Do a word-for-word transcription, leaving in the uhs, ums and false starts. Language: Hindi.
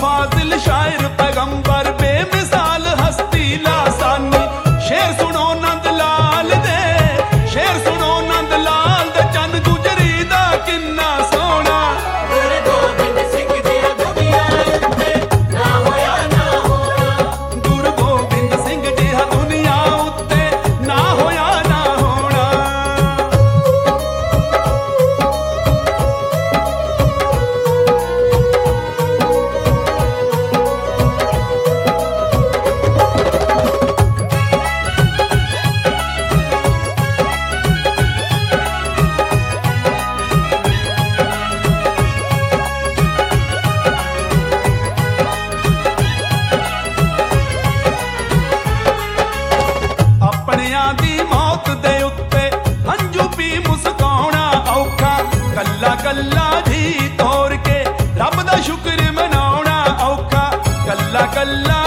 फाजिल शायर पैगंबर बेमिसाल हस्ती लासानी। शेर सुनो नंद लाल दे, शेर सुनो नंद लाल दे, चन गुजरी दा किन्ना सोना। गुरु गोबिंद सिंह दी दुनिया उत्ते ना होया ना होना। गुरु गोबिंद सिंह जी दुनिया उत्ते ना होया ना होना। अपनियां दी मौत दे उत्ते हंजू पी मुस्काउणा औखा। कल्ला कल्ला जी तोड़ के रब दा शुक्र मनाउणा औखा। कल्ला कल्ला